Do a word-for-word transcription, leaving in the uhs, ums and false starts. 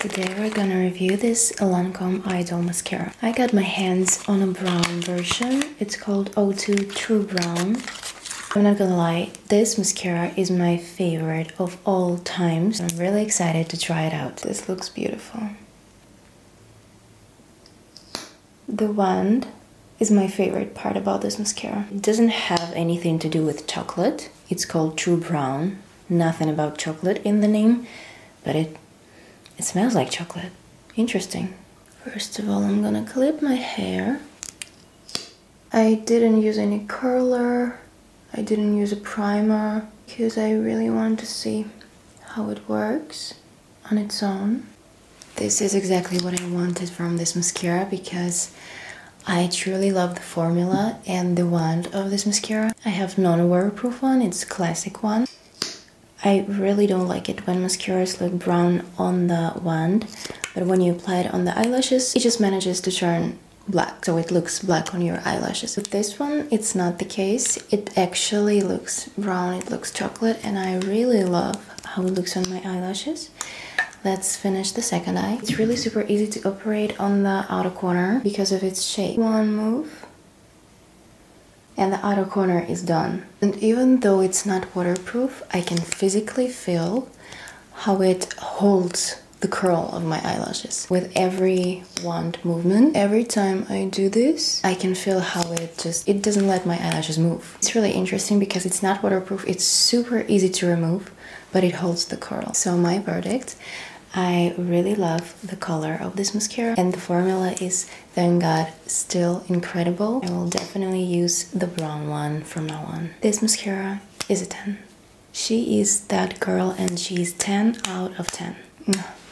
Today we're gonna review this Lancome Idol mascara. I got my hands on a brown version. It's called O two True Brown. I'm not gonna lie, this mascara is my favorite of all times. I'm really excited to try it out. This looks beautiful. The wand is my favorite part about this mascara. It doesn't have anything to do with chocolate. It's called True Brown. Nothing about chocolate in the name, but it it smells like chocolate. Interesting. First of all, I'm gonna clip my hair. I didn't use any curler. I didn't use a primer because I really wanted to see how it works on its own. This is exactly what I wanted from this mascara because I truly love the formula and the wand of this mascara. I have non-waterproof one, it's a classic one. I really don't like it when mascaras look brown on the wand, but when you apply it on the eyelashes, it just manages to turn black, so it looks black on your eyelashes. With this one, it's not the case. It actually looks brown, it looks chocolate, and I really love how it looks on my eyelashes. Let's finish the second eye. It's really super easy to operate on the outer corner because of its shape. One move, and the outer corner is done. And even though it's not waterproof, I can physically feel how it holds the curl of my eyelashes. With every wand movement, every time I do this, I can feel how it just, it doesn't let my eyelashes move. It's really interesting because it's not waterproof, it's super easy to remove, but it holds the curl. So my verdict, I really love the color of this mascara and the formula is, thank God, still incredible. I will definitely use the brown one from now on. This mascara is a ten. She is that girl and she's ten out of ten.